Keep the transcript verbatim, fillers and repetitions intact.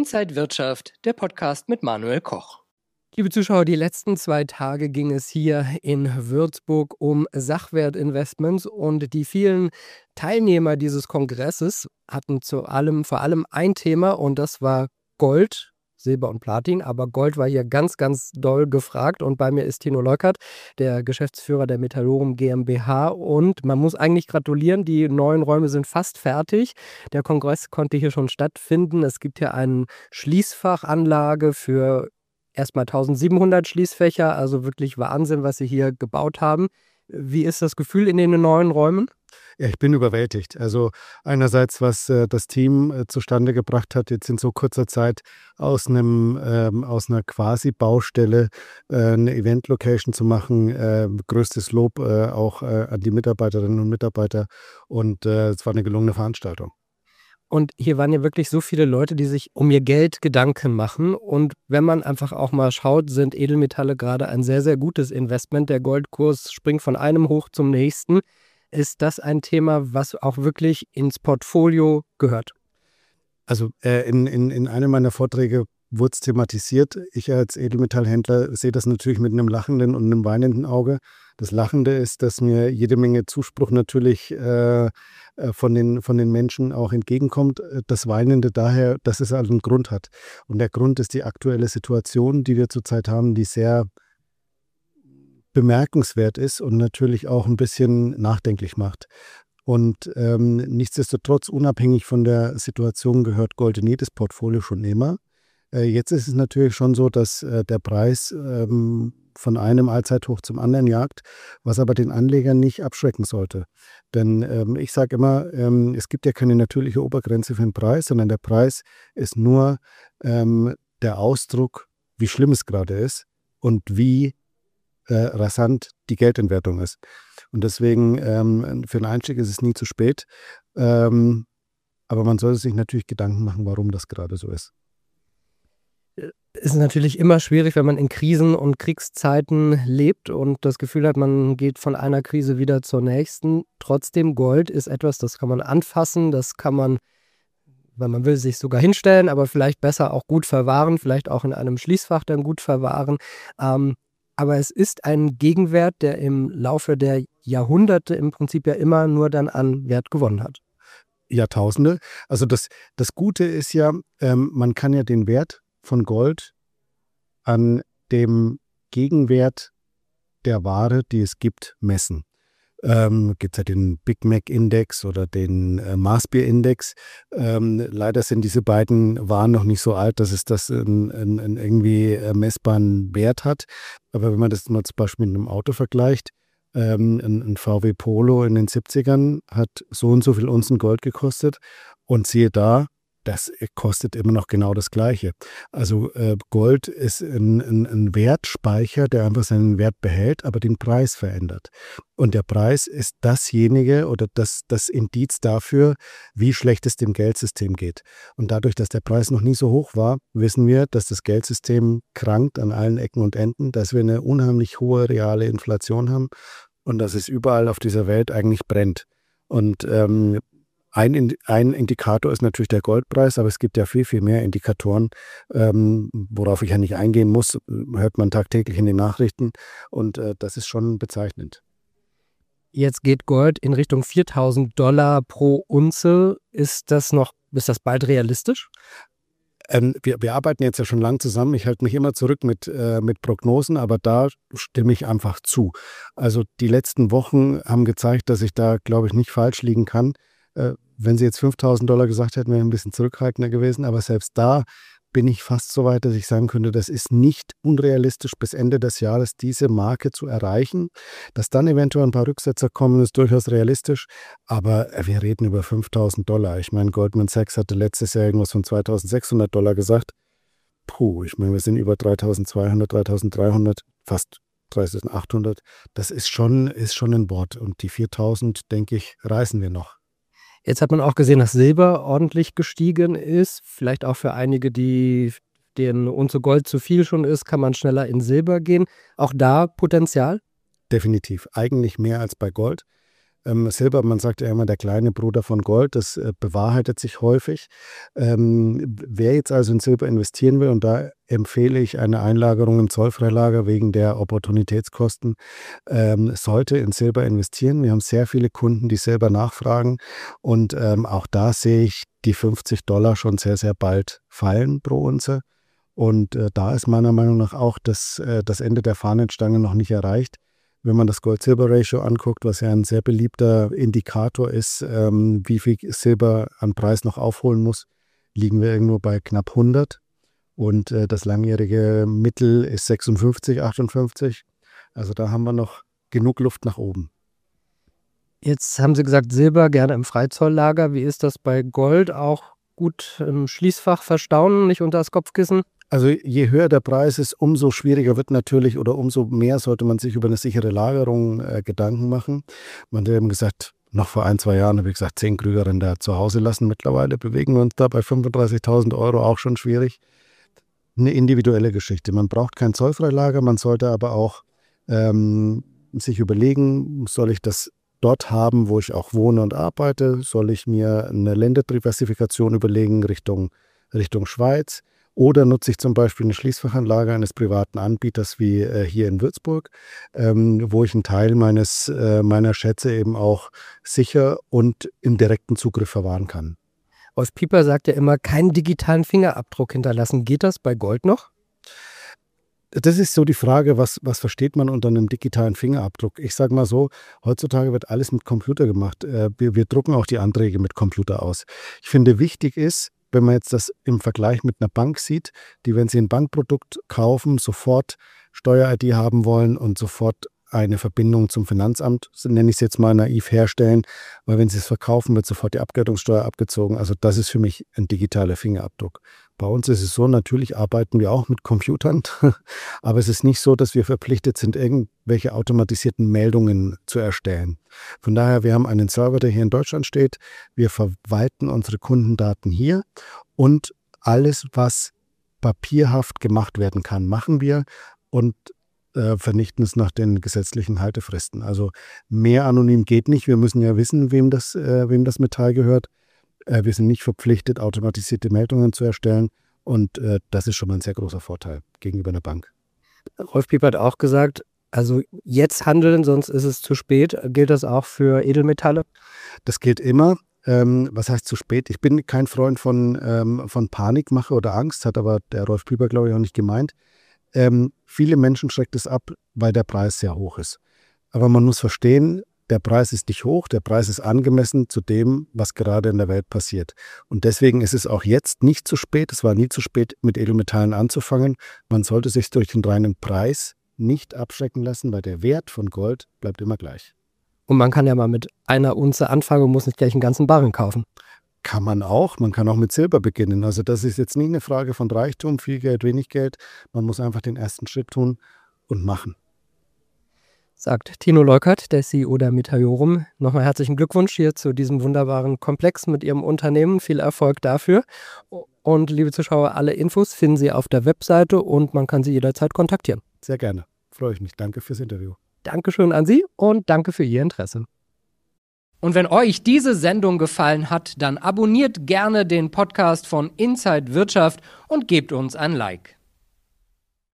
Inside Wirtschaft, der Podcast mit Manuel Koch. Liebe Zuschauer, die letzten zwei Tage ging es hier in Würzburg um Sachwertinvestments und die vielen Teilnehmer dieses Kongresses hatten zu allem, vor allem ein Thema und das war Gold, Silber und Platin, aber Gold war hier ganz, ganz doll gefragt und bei mir ist Tino Leukert, der Geschäftsführer der Metallorum GmbH und man muss eigentlich gratulieren, die neuen Räume sind fast fertig. Der Kongress konnte hier schon stattfinden. Es gibt hier eine Schließfachanlage für erstmal eintausendsiebenhundert Schließfächer, also wirklich Wahnsinn, was sie hier gebaut haben. Wie ist das Gefühl in den neuen Räumen? Ja, ich bin überwältigt. Also einerseits, was äh, das Team äh, zustande gebracht hat, jetzt in so kurzer Zeit aus einem ähm, aus einer Quasi-Baustelle äh, eine Event-Location zu machen. Äh, größtes Lob äh, auch äh, an die Mitarbeiterinnen und Mitarbeiter. Und äh, es war eine gelungene Veranstaltung. Und hier waren ja wirklich so viele Leute, die sich um ihr Geld Gedanken machen. Und wenn man einfach auch mal schaut, sind Edelmetalle gerade ein sehr, sehr gutes Investment. Der Goldkurs springt von einem hoch zum nächsten. Ist das ein Thema, was auch wirklich ins Portfolio gehört? Also äh, in, in, in einem meiner Vorträge wurde es thematisiert. Ich als Edelmetallhändler sehe das natürlich mit einem lachenden und einem weinenden Auge. Das Lachende ist, dass mir jede Menge Zuspruch natürlich äh, von, den, von den Menschen auch entgegenkommt. Das Weinende daher, dass es halt einen Grund hat. Und der Grund ist die aktuelle Situation, die wir zurzeit haben, die sehr bemerkenswert ist und natürlich auch ein bisschen nachdenklich macht. Und ähm, nichtsdestotrotz, unabhängig von der Situation, gehört Gold in jedes Portfolio schon immer. Äh, jetzt ist es natürlich schon so, dass äh, der Preis ähm, von einem Allzeithoch zum anderen jagt, was aber den Anlegern nicht abschrecken sollte. Denn ähm, ich sage immer, ähm, es gibt ja keine natürliche Obergrenze für den Preis, sondern der Preis ist nur ähm, der Ausdruck, wie schlimm es gerade ist und wie Äh, rasant die Geldentwertung ist. Und deswegen ähm, für den Einstieg ist es nie zu spät. Ähm, aber man sollte sich natürlich Gedanken machen, warum das gerade so ist. Es ist natürlich immer schwierig, wenn man in Krisen und Kriegszeiten lebt und das Gefühl hat, man geht von einer Krise wieder zur nächsten. Trotzdem, Gold ist etwas, das kann man anfassen, das kann man, wenn man will, sich sogar hinstellen, aber vielleicht besser auch gut verwahren, vielleicht auch in einem Schließfach dann gut verwahren. Ähm, Aber es ist ein Gegenwert, der im Laufe der Jahrhunderte im Prinzip ja immer nur dann an Wert gewonnen hat. Jahrtausende. Also das, das Gute ist ja, ähm, man kann ja den Wert von Gold an dem Gegenwert der Ware, die es gibt, messen. Ähm, gibt es ja den Big Mac Index oder den äh, Maßbier-Index. Ähm, leider sind diese beiden Waren noch nicht so alt, dass es das in, in, in irgendwie äh, messbaren Wert hat. Aber wenn man das mal zum Beispiel mit einem Auto vergleicht, ähm, ein, ein V W Polo in den siebzigern hat so und so viel Unzen Gold gekostet und siehe da, das kostet immer noch genau das Gleiche. Also äh, Gold ist ein, ein, ein Wertspeicher, der einfach seinen Wert behält, aber den Preis verändert. Und der Preis ist dasjenige oder das, das Indiz dafür, wie schlecht es dem Geldsystem geht. Und dadurch, dass der Preis noch nie so hoch war, wissen wir, dass das Geldsystem krankt an allen Ecken und Enden, dass wir eine unheimlich hohe reale Inflation haben und dass es überall auf dieser Welt eigentlich brennt. Und ähm, Ein, ein Indikator ist natürlich der Goldpreis, aber es gibt ja viel, viel mehr Indikatoren, ähm, worauf ich ja nicht eingehen muss, hört man tagtäglich in den Nachrichten und äh, das ist schon bezeichnend. Jetzt geht Gold in Richtung viertausend Dollar pro Unze. Ist das noch, ist das bald realistisch? Ähm, wir, wir arbeiten jetzt ja schon lang zusammen. Ich halte mich immer zurück mit, äh, mit Prognosen, aber da stimme ich einfach zu. Also die letzten Wochen haben gezeigt, dass ich da, glaube ich, nicht falsch liegen kann. Wenn Sie jetzt fünftausend Dollar gesagt hätten, wäre ich ein bisschen zurückhaltender gewesen. Aber selbst da bin ich fast so weit, dass ich sagen könnte, das ist nicht unrealistisch, bis Ende des Jahres diese Marke zu erreichen. Dass dann eventuell ein paar Rücksetzer kommen, ist durchaus realistisch. Aber wir reden über fünftausend Dollar. Ich meine, Goldman Sachs hatte letztes Jahr irgendwas von zweitausendsechshundert Dollar gesagt. Puh, ich meine, wir sind über dreitausendzweihundert, dreitausenddreihundert, fast dreitausendachthundert. Das ist schon, ist schon ein Wort. Und die viertausend, denke ich, reißen wir noch. Jetzt hat man auch gesehen, dass Silber ordentlich gestiegen ist. Vielleicht auch für einige, die denen Unze Gold zu viel schon ist, kann man schneller in Silber gehen. Auch da Potenzial? Definitiv. Eigentlich mehr als bei Gold. Ähm, Silber, man sagt ja immer, der kleine Bruder von Gold, das äh, bewahrheitet sich häufig. Ähm, wer jetzt also in Silber investieren will, und da empfehle ich eine Einlagerung im Zollfreilager wegen der Opportunitätskosten, ähm, sollte in Silber investieren. Wir haben sehr viele Kunden, die Silber nachfragen, und ähm, auch da sehe ich die fünfzig Dollar schon sehr, sehr bald fallen pro Unze. Und äh, da ist meiner Meinung nach auch das, äh, das Ende der Fahnenstange noch nicht erreicht. Wenn man das Gold-Silber-Ratio anguckt, was ja ein sehr beliebter Indikator ist, ähm, wie viel Silber an Preis noch aufholen muss, liegen wir irgendwo bei knapp hundert. Und äh, das langjährige Mittel ist sechsundfünfzig, achtundfünfzig. Also da haben wir noch genug Luft nach oben. Jetzt haben Sie gesagt, Silber gerne im Freizolllager. Wie ist das bei Gold? Auch gut im Schließfach verstauen, nicht unter das Kopfkissen? Also je höher der Preis ist, umso schwieriger wird natürlich, oder umso mehr sollte man sich über eine sichere Lagerung äh, Gedanken machen. Man hat eben gesagt, noch vor ein, zwei Jahren habe ich gesagt, zehn Krügerrinder zu Hause lassen. Mittlerweile bewegen wir uns da bei fünfunddreißigtausend Euro, auch schon schwierig. Eine individuelle Geschichte. Man braucht kein Zollfreilager, man sollte aber auch ähm, sich überlegen, soll ich das dort haben, wo ich auch wohne und arbeite? Soll ich mir eine Länderdiversifikation überlegen Richtung, Richtung Schweiz? Oder nutze ich zum Beispiel eine Schließfachanlage eines privaten Anbieters wie äh, hier in Würzburg, ähm, wo ich einen Teil meines, äh, meiner Schätze eben auch sicher und im direkten Zugriff verwahren kann. Rolf Pieper sagt ja immer, keinen digitalen Fingerabdruck hinterlassen. Geht das bei Gold noch? Das ist so die Frage, was, was versteht man unter einem digitalen Fingerabdruck? Ich sage mal so, heutzutage wird alles mit Computer gemacht. Äh, wir, wir drucken auch die Anträge mit Computer aus. Ich finde, wichtig ist, wenn man jetzt das im Vergleich mit einer Bank sieht, die, wenn sie ein Bankprodukt kaufen, sofort Steuer-I D haben wollen und sofort eine Verbindung zum Finanzamt, so nenne ich es jetzt mal naiv, herstellen, weil wenn sie es verkaufen, wird sofort die Abgeltungssteuer abgezogen. Also das ist für mich ein digitaler Fingerabdruck. Bei uns ist es so, natürlich arbeiten wir auch mit Computern, aber es ist nicht so, dass wir verpflichtet sind, irgendwelche automatisierten Meldungen zu erstellen. Von daher, wir haben einen Server, der hier in Deutschland steht. Wir verwalten unsere Kundendaten hier, und alles, was papierhaft gemacht werden kann, machen wir und äh, vernichten es nach den gesetzlichen Haltefristen. Also mehr anonym geht nicht. Wir müssen ja wissen, wem das, äh, wem das Metall gehört. Wir sind nicht verpflichtet, automatisierte Meldungen zu erstellen, und äh, das ist schon mal ein sehr großer Vorteil gegenüber einer Bank. Rolf Pieper hat auch gesagt, also jetzt handeln, sonst ist es zu spät. Gilt das auch für Edelmetalle? Das gilt immer. Ähm, was heißt zu spät? Ich bin kein Freund von, ähm, von Panikmache oder Angst, hat aber der Rolf Pieper, glaube ich, auch nicht gemeint. Ähm, viele Menschen schreckt es ab, weil der Preis sehr hoch ist. Aber man muss verstehen, der Preis ist nicht hoch, der Preis ist angemessen zu dem, was gerade in der Welt passiert. Und deswegen ist es auch jetzt nicht zu spät, es war nie zu spät, mit Edelmetallen anzufangen. Man sollte sich durch den reinen Preis nicht abschrecken lassen, weil der Wert von Gold bleibt immer gleich. Und man kann ja mal mit einer Unze anfangen und muss nicht gleich einen ganzen Barren kaufen. Kann man auch. Man kann auch mit Silber beginnen. Also das ist jetzt nicht eine Frage von Reichtum, viel Geld, wenig Geld. Man muss einfach den ersten Schritt tun und machen. Sagt Tino Leukert, der C E O der Metajorum. Nochmal herzlichen Glückwunsch hier zu diesem wunderbaren Komplex mit Ihrem Unternehmen. Viel Erfolg dafür. Und liebe Zuschauer, alle Infos finden Sie auf der Webseite und man kann Sie jederzeit kontaktieren. Sehr gerne. Freue ich mich. Danke fürs Interview. Dankeschön an Sie und danke für Ihr Interesse. Und wenn euch diese Sendung gefallen hat, dann abonniert gerne den Podcast von Inside Wirtschaft und gebt uns ein Like.